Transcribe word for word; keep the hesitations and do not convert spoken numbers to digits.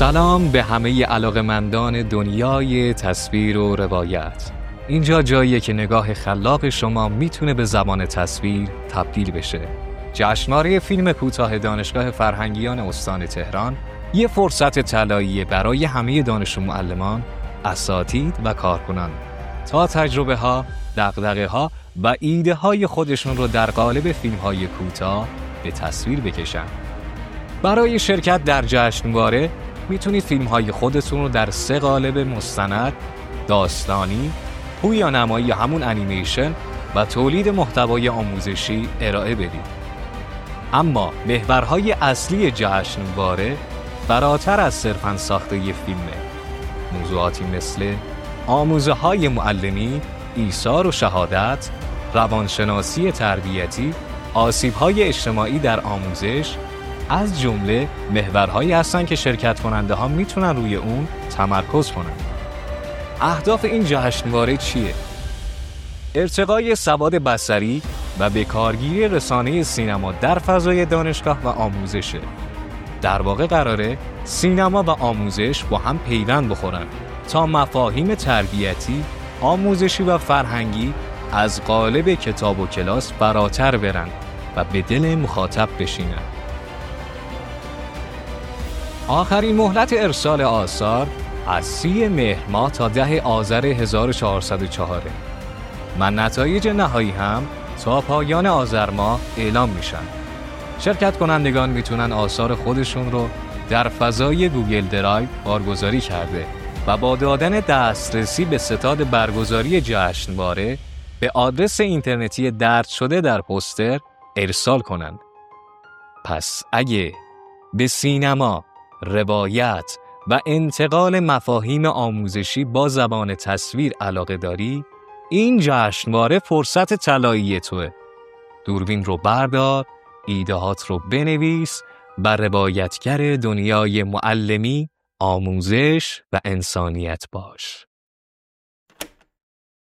سلام به همه علاقه‌مندان دنیای تصویر و روایت. اینجا جاییه که نگاه خلاق شما میتونه به زبان تصویر تبدیل بشه. جشنواره فیلم کوتاه دانشگاه فرهنگیان استان تهران یه فرصت طلایی برای همه دانش معلمان، اساتید و کارکنان تا تجربه ها، دغدغه ها و ایده های خودشون رو در قالب فیلم های کوتاه به تصویر بکشن. برای شرکت در جشنواره میتونید فیلم های خودتون رو در سه قالب مستند، داستانی، پویانمایی یا همون انیمیشن و تولید محتوای آموزشی ارائه بدید. اما محورهای اصلی جشنواره فراتر از صرفاً ساخته ی فیلمه. موضوعاتی مثل آموزه های معلمی، ایثار و شهادت، روانشناسی تربیتی، آسیب های اجتماعی در آموزش از جمله محورهایی هستن که شرکت کننده ها میتونن روی اون تمرکز کنن. اهداف این جشنواره چیه؟ ارتقای سواد بصری و بکارگیری رسانه سینما در فضای دانشگاه و آموزشه. در واقع قراره سینما و آموزش با هم پیوند بخورن تا مفاهیم تربیتی، آموزشی و فرهنگی از قالب کتاب و کلاس فراتر برن و به دل مخاطب بشینن. آخرین مهلت ارسال آثار از سی مهر ماه تا ده آذر هزار و چهارصد و چهار و نتایج نهایی هم تا پایان آذر ماه اعلام میشن. شرکت کنندگان میتونن آثار خودشون رو در فضای گوگل درایو بارگذاری کرده و با دادن دسترسی به ستاد برگزاری جشنواره به آدرس اینترنتی درج شده در پوستر ارسال کنند. پس اگه به سینما، روایت و انتقال مفاهیم آموزشی با زبان تصویر علاقه داری، این جشنواره فرصت طلایی توه. دوربین رو بردار، ایده‌هات رو بنویس و روایتگر دنیای معلمی، آموزش و انسانیت باش.